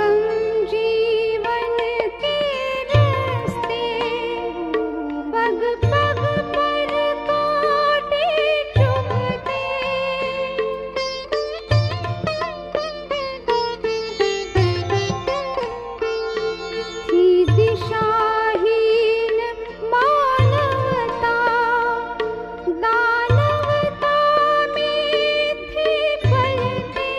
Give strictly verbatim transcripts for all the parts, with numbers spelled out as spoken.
दुर्गम जीवन के रास्ते, पग पग पर कांटे चुभते, थी दिशाहीन मानवता, दानवता में थे पलते,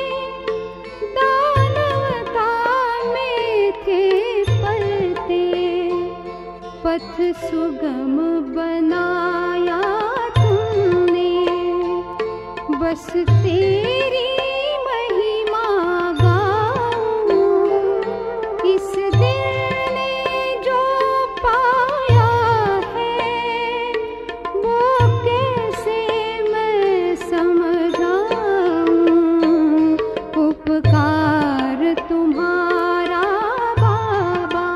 दानवता में थे पलते, पथ सुगम बनाया तुमने, बस तेरी महिमा गाऊं, इस दिल ने जो पाया है वो कैसे मैं समझाऊं, उपकार तुम्हारा बाबा।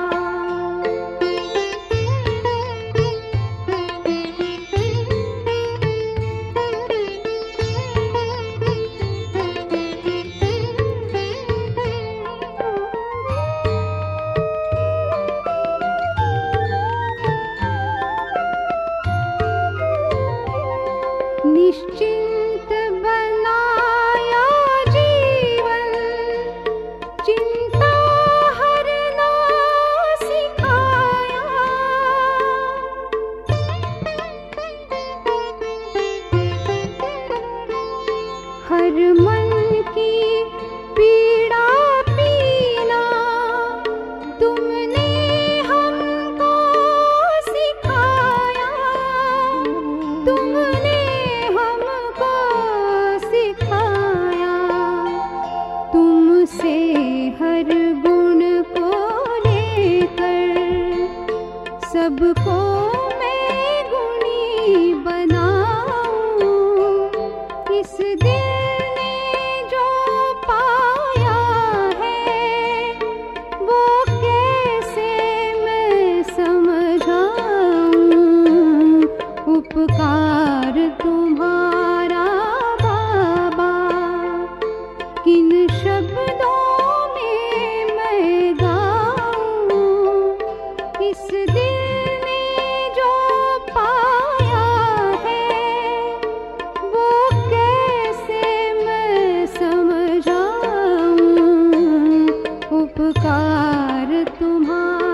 निश्चिंत बनाया जीवन, चिंता हरना सिखाया, हर मन की पीड़ा पीना तुमने हमको सिखाया, तुमने हमको सिखाया, तुमसे हर गुण को लेकर सबको मैं गुणी बनाऊं, इस दिल ने जो पाया है वो कैसे मैं समझाऊं, उपकार तुम्हारा बाबा। किन शब्दों में मैं गाऊं, इस दिल ने जो पाया है वो कैसे मैं समझाऊं, उपकार तुम्हारा